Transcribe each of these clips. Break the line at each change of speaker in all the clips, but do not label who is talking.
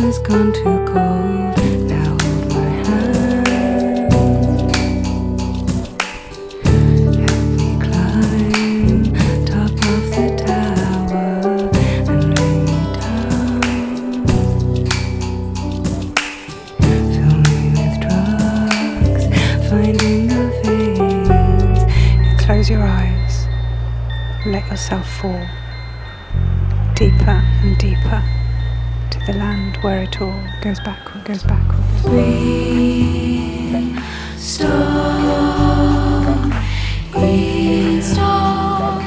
has gone too cold. Now hold my hand. Help me climb top of the tower and lay me down. Fill me with drugs, finding the veins. You close your eyes, let yourself fall deeper and deeper to the land where it all goes backward, goes backwards. Greenstone, greenstone,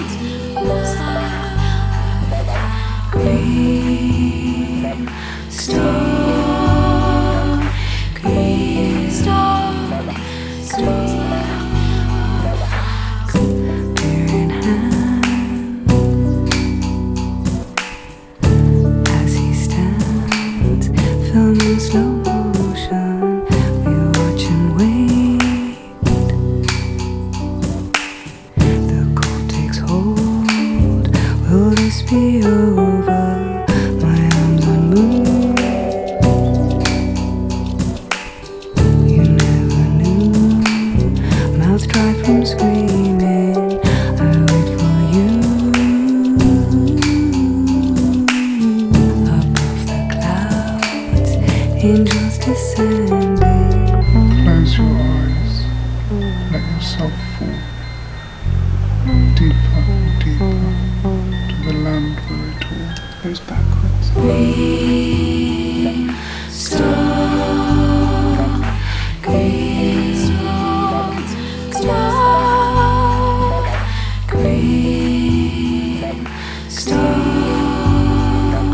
greenstone, greenstone, beer in hand. As he stands, filmed in slow motion, we watch and wait. The cold takes hold. Will this be over? My arms unmoved. You never knew. Mouth dry from screaming. I wait for you. Above the clouds, angels descending.
Close your eyes, let yourself fall deeper and deeper to the land where it all goes backwards.
Greenstone, greenstone, greenstone,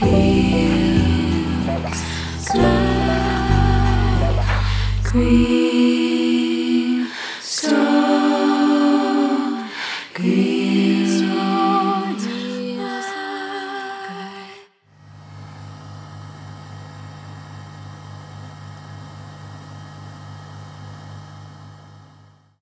greenstone, greenstone, green.